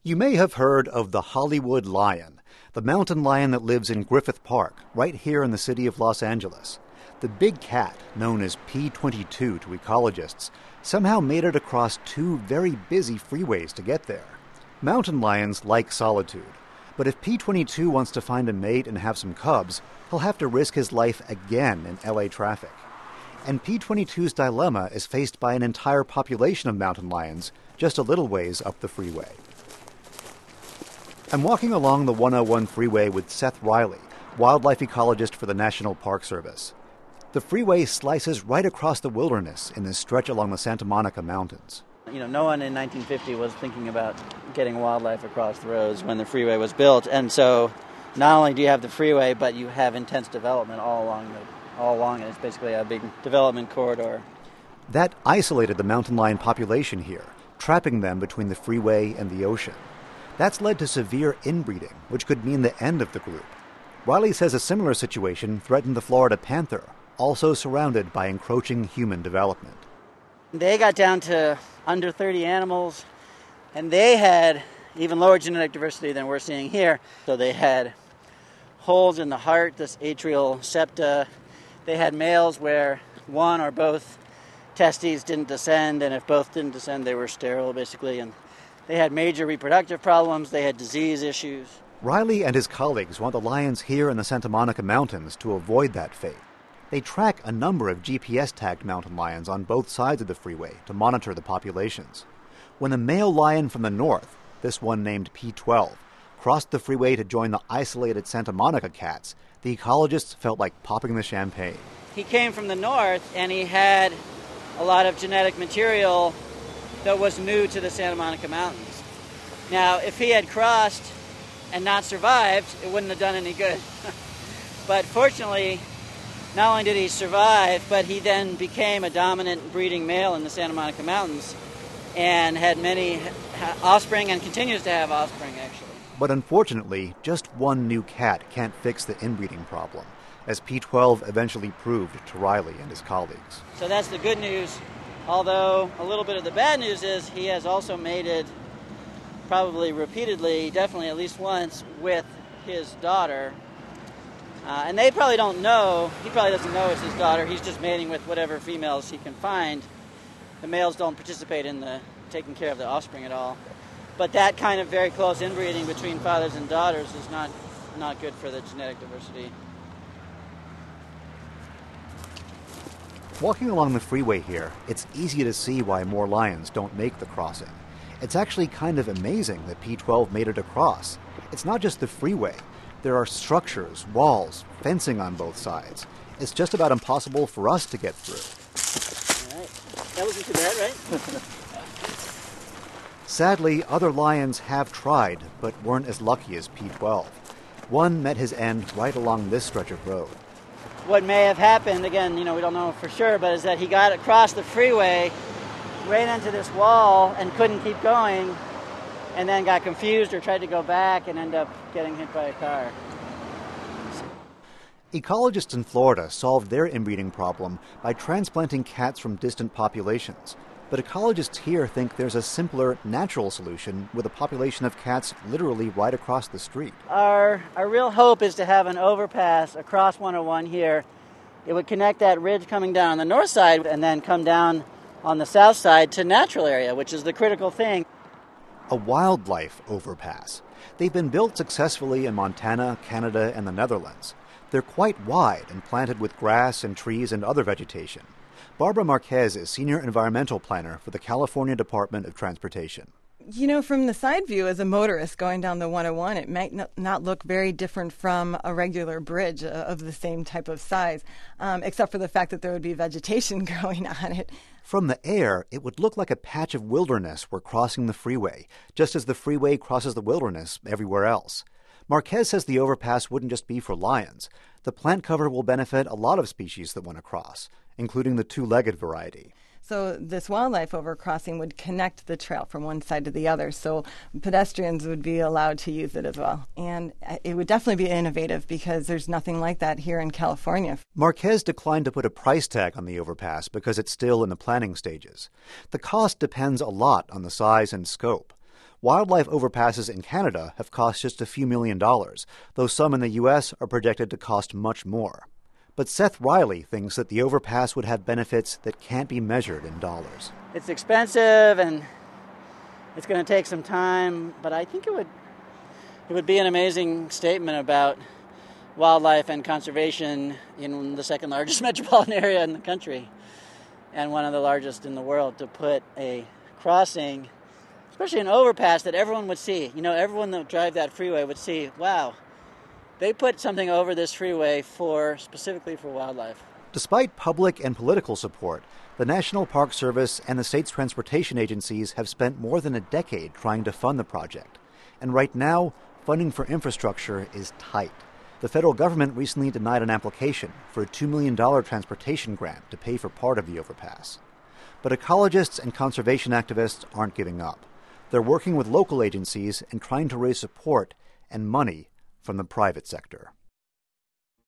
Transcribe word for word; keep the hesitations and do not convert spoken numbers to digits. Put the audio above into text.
You may have heard of the Hollywood lion, the mountain lion that lives in Griffith Park, right here in the city of Los Angeles. The big cat, known as P twenty-two to ecologists, somehow made it across two very busy freeways to get there. Mountain lions like solitude, but if P twenty-two wants to find a mate and have some cubs, he'll have to risk his life again in L A traffic. And P twenty-two's dilemma is faced by an entire population of mountain lions just a little ways up the freeway. I'm walking along the one oh one freeway with Seth Riley, wildlife ecologist for the National Park Service. The freeway slices right across the wilderness in this stretch along the Santa Monica Mountains. You know, no one in nineteen fifty was thinking about getting wildlife across the roads when the freeway was built. And so not only do you have the freeway, but you have intense development all along the, all along it. It's basically a big development corridor. That isolated the mountain lion population here, trapping them between the freeway and the ocean. That's led to severe inbreeding, which could mean the end of the group. Riley says a similar situation threatened the Florida panther, also surrounded by encroaching human development. They got down to under thirty animals, and they had even lower genetic diversity than we're seeing here. So they had holes in the heart, this atrial septa. They had males where one or both testes didn't descend, and if both didn't descend, they were sterile, basically. And they had major reproductive problems. They had disease issues. Riley and his colleagues want the lions here in the Santa Monica Mountains to avoid that fate. They track a number of G P S-tagged mountain lions on both sides of the freeway to monitor the populations. When a male lion from the north, this one named P twelve, crossed the freeway to join the isolated Santa Monica cats, the ecologists felt like popping the champagne. He came from the north, and he had a lot of genetic material that was new to the Santa Monica Mountains. Now, if he had crossed and not survived, it wouldn't have done any good. But fortunately, not only did he survive, but he then became a dominant breeding male in the Santa Monica Mountains and had many offspring and continues to have offspring, actually. But unfortunately, just one new cat can't fix the inbreeding problem, as P twelve eventually proved to Riley and his colleagues. So that's the good news. Although a little bit of the bad news is he has also mated probably repeatedly, definitely at least once, with his daughter. Uh, and they probably don't know, he probably doesn't know it's his daughter, he's just mating with whatever females he can find. The males don't participate in the taking care of the offspring at all. But that kind of very close inbreeding between fathers and daughters is not, not good for the genetic diversity. Walking along the freeway here, it's easy to see why more lions don't make the crossing. It's actually kind of amazing that P twelve made it across. It's not just the freeway. There are structures, walls, fencing on both sides. It's just about impossible for us to get through. All right. That wasn't too bad, right? Sadly, other lions have tried, but weren't as lucky as P twelve. One met his end right along this stretch of road. What may have happened, again, you know, we don't know for sure, but is that he got across the freeway, ran into this wall and couldn't keep going, and then got confused or tried to go back and ended up getting hit by a car. Ecologists in Florida solved their inbreeding problem by transplanting cats from distant populations. But ecologists here think there's a simpler, natural solution with a population of cats literally right across the street. Our, our real hope is to have an overpass across one oh one here. It would connect that ridge coming down on the north side and then come down on the south side to natural area, which is the critical thing. A wildlife overpass. They've been built successfully in Montana, Canada, and the Netherlands. They're quite wide and planted with grass and trees and other vegetation. Barbara Marquez is Senior Environmental Planner for the California Department of Transportation. You know, from the side view as a motorist going down the one oh one, it might not look very different from a regular bridge of the same type of size, um, except for the fact that there would be vegetation growing on it. From the air, it would look like a patch of wilderness we're crossing the freeway, just as the freeway crosses the wilderness everywhere else. Marquez says the overpass wouldn't just be for lions. The plant cover will benefit a lot of species that want to cross, including the two-legged variety. So this wildlife overcrossing would connect the trail from one side to the other, so pedestrians would be allowed to use it as well. And it would definitely be innovative because there's nothing like that here in California. Marquez declined to put a price tag on the overpass because it's still in the planning stages. The cost depends a lot on the size and scope. Wildlife overpasses in Canada have cost just a few million dollars, though some in the U S are projected to cost much more. But Seth Riley thinks that the overpass would have benefits that can't be measured in dollars. It's expensive and it's going to take some time, but I think it would it would be an amazing statement about wildlife and conservation in the second largest metropolitan area in the country and one of the largest in the world, to put a crossing, especially an overpass, that everyone would see. You know, everyone that would drive that freeway would see, wow, they put something over this freeway for specifically for wildlife. Despite public and political support, the National Park Service and the state's transportation agencies have spent more than a decade trying to fund the project. And right now, funding for infrastructure is tight. The federal government recently denied an application for a two million dollars transportation grant to pay for part of the overpass. But ecologists and conservation activists aren't giving up. They're working with local agencies and trying to raise support and money from the private sector.